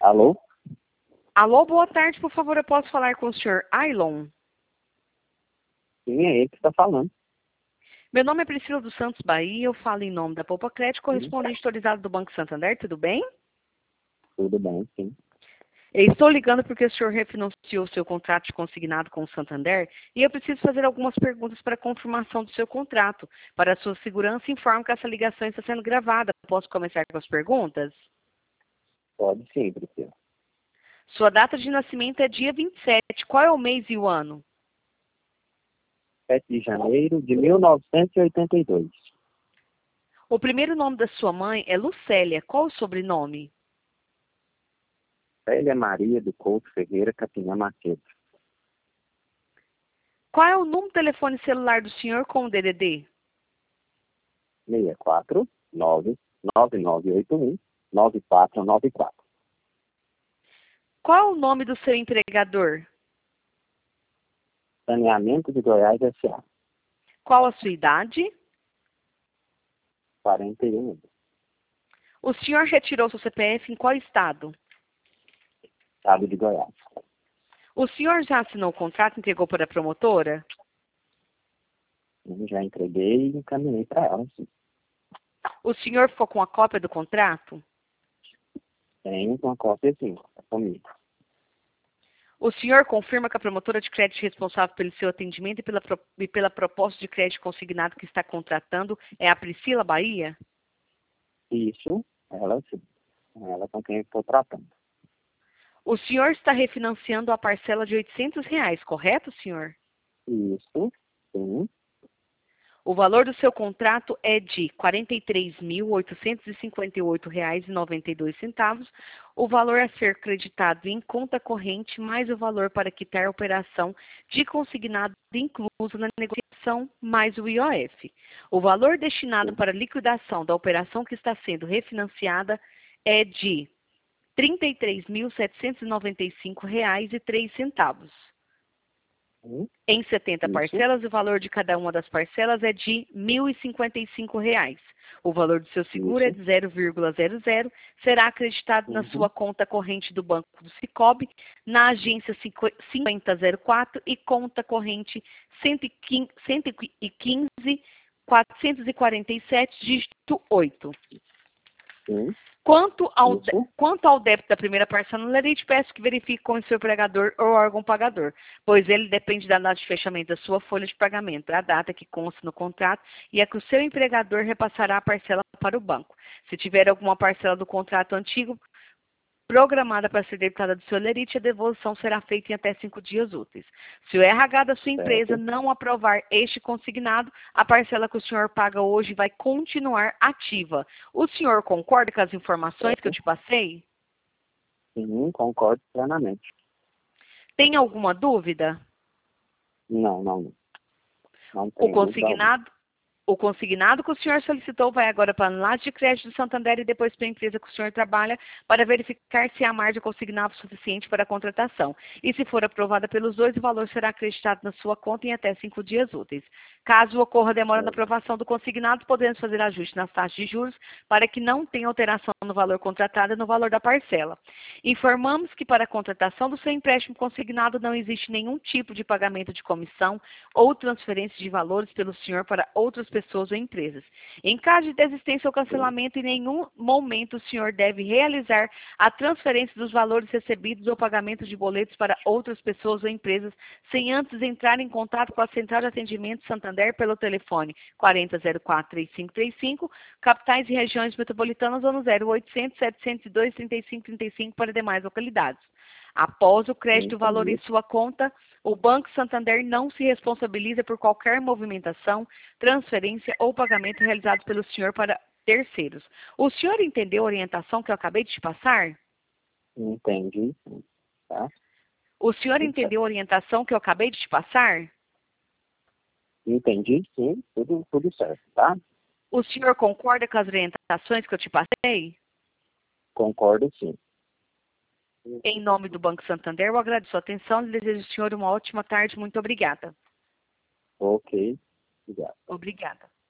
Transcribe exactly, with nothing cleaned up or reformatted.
Alô? Alô, boa tarde, por favor, eu posso falar com o senhor Ailon? Sim, é ele que está falando. Meu nome é Priscila dos Santos Bahia, eu falo em nome da Poupa Crédito, Sim, correspondente autorizado do Banco Santander, tudo bem? tudo bem, sim. Eu estou ligando porque o senhor refinanciou o seu contrato de consignado com o Santander e eu preciso fazer algumas perguntas para confirmação do seu contrato. Para a sua segurança, informo que essa ligação está sendo gravada. Posso começar com as perguntas? Pode sim, Priscila. Sua data de nascimento é dia vinte e sete. Qual é o mês e o ano? sete de janeiro de mil novecentos e oitenta e dois. O primeiro nome da sua mãe é Lucélia. Qual o sobrenome? Célia Maria do Couto Ferreira Capinã Macedo. Qual é o número do telefone celular do senhor com o D D D? seis quatro nove nove nove oito um nove quatro nove quatro. Qual é o nome do seu empregador? Saneamento de Goiás S A. Qual a sua idade? quarenta e um anos. O senhor retirou seu C P F em qual estado? Estado de Goiás. O senhor já assinou o contrato e entregou para a promotora? Eu já entreguei e encaminhei para ela, sim. O senhor ficou com a cópia do contrato? Tenho uma cópia, sim, é comigo. O senhor confirma que a promotora de crédito responsável pelo seu atendimento e pela, pro- e pela proposta de crédito consignado que está contratando é a Priscila Bahia? Isso, ela sim. Ela com quem eu estou tratando. O senhor está refinanciando a parcela de oitocentos reais, correto, senhor? Isso, sim. O valor do seu contrato é de quarenta e três mil, oitocentos e cinquenta e oito reais e noventa e dois centavos. O valor a ser creditado em conta corrente, mais o valor para quitar a operação de consignado incluso na negociação, mais o I O F. O valor destinado Sim. para liquidação da operação que está sendo refinanciada é de trinta e três mil, setecentos e noventa e cinco reais e três centavos. Sim. Em setenta Isso. parcelas, o valor de cada uma das parcelas é de mil e cinquenta e cinco reais. O valor do seu seguro é Isso. de zero vírgula zero zero, será acreditado na Uhum. sua conta corrente do Banco do Cicobi, na agência cinquenta zero quatro e conta corrente cento e quinze, quatrocentos e quarenta e sete, dígito oito. Sim. Quanto ao, de- Isso. quanto ao débito da primeira parcela, eu te peço que verifique com o seu empregador ou órgão pagador, pois ele depende da data de fechamento da sua folha de pagamento, a data que consta no contrato e a que o seu empregador repassará a parcela para o banco. Se tiver alguma parcela do contrato antigo programada para ser debitada do seu lerite, a devolução será feita em até cinco dias úteis. Se o R H da sua empresa Certo. não aprovar este consignado, a parcela que o senhor paga hoje vai continuar ativa. O senhor concorda com as informações que eu Certo. te passei? Sim, concordo plenamente. Tem alguma dúvida? Não, não, não. Não O tenho dúvida alguma. consignado O consignado que o senhor solicitou vai agora para a análise de crédito do Santander e depois para a empresa que o senhor trabalha para verificar se há margem consignado suficiente para a contratação. E se for aprovada pelos dois, o valor será acreditado na sua conta em até cinco dias úteis. Caso ocorra demora na Certo. aprovação do consignado, podemos fazer ajuste nas taxas de juros para que não tenha alteração no valor contratado e no valor da parcela. Informamos que para a contratação do seu empréstimo consignado não existe nenhum tipo de pagamento de comissão ou transferência de valores pelo senhor para outras pessoas ou empresas. Em caso de desistência ou cancelamento, em nenhum momento o senhor deve realizar a transferência dos valores recebidos ou pagamento de boletos para outras pessoas ou empresas sem antes entrar em contato com a Central de Atendimento Santander pelo telefone quarenta zero quatro, três cinco três cinco, capitais e regiões metropolitanas ou no zero oitocentos, setecentos e dois, trinta e cinco trinta e cinco para demais localidades. Após o crédito valor em Entendi. sua conta, o Banco Santander não se responsabiliza por qualquer movimentação, transferência ou pagamento realizado pelo senhor para terceiros. O senhor entendeu a orientação que eu acabei de te passar? Entendi. Sim. Tá? O senhor Tudo certo. entendeu a orientação que eu acabei de te passar? Entendi, sim. Tudo, tudo certo, tá? O senhor concorda com as orientações que eu te passei? Concordo, sim. Em nome do Banco Santander, eu agradeço a atenção e desejo ao senhor uma ótima tarde. Muito obrigada. Ok. Obrigado. Obrigada.